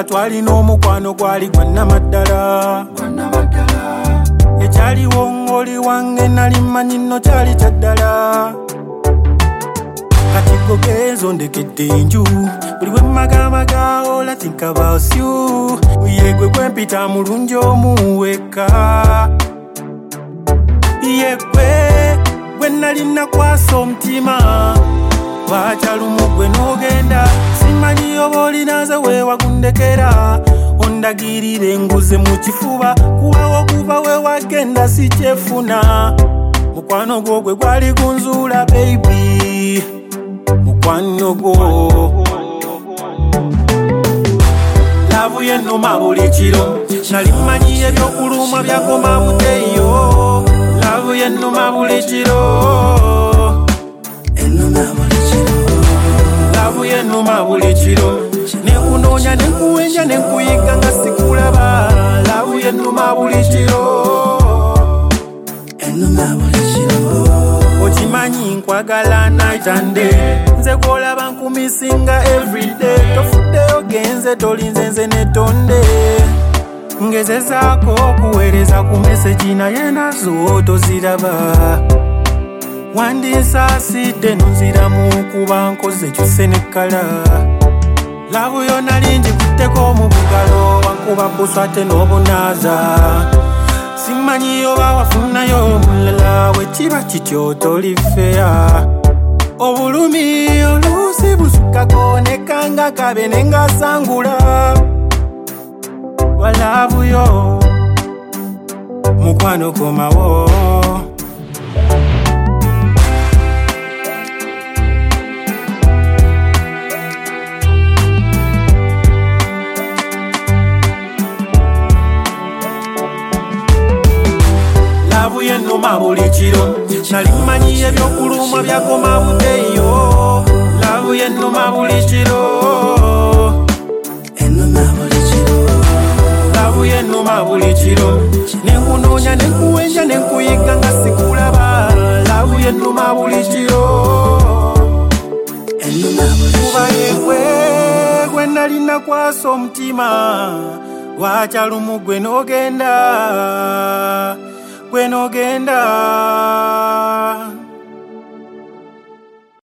nga twalina omukwano gwali gwa nnamaddala ekyaliwo ng'oli wange nali mmanyi nno kyali kyaddala kati go genzo ndekedde enju buli bwe mmagamaga all I think about you yegwe gwempita mulungi omuweka yegwe gwe nali nakwasa omutima lwakyalumwe gwe n'ogenda simanyi oba olinaze weewagundekera ondagirire nguze mu kifuba kubawo kuva weewagenda sikyefuna mukwano gwo gwe gwali gunzuula baby mukwano gwo laavu yennuma buli kiro nali mmanyi ebyokuluma byakoma buteeyo laavu yennuma buli kiro laavu yennuma buli kiro nenkunoonya nenkuwenja nenkuyiga nga sikulaba laavu yennuma buli kiro okimanyi nkwagala night and day nze gwolaba nkumisinga everyday tofuddeyo genze tolinze nze netonde ngezezaako okuweereza ku meseji naye nazo toziraba wandisaasidde nonziramu kuba nkoze kyuse nekkala laavu yo nali ngikutteko mu bugalo wankuba buswate n'obunaaza simanyi oba wafunayo omulala wekiba kityo tolifeya obulumi oluusi busukako nekanga kabe nengasangula lwa laavu yo mukwano komawo laavu yennuma buli kiro nali mmanyi ebyokuluma byakoma buteeyo laavu yennuma buli kiro laavu yennuma buli kiro nenkunoonya nenkuwenja nenkuyiga nga sikulaba laavu yennuma buli kiro kuba yegwe gwe nali nakwasa omutima lwakyalumu gwe n'ogenda. When ogenda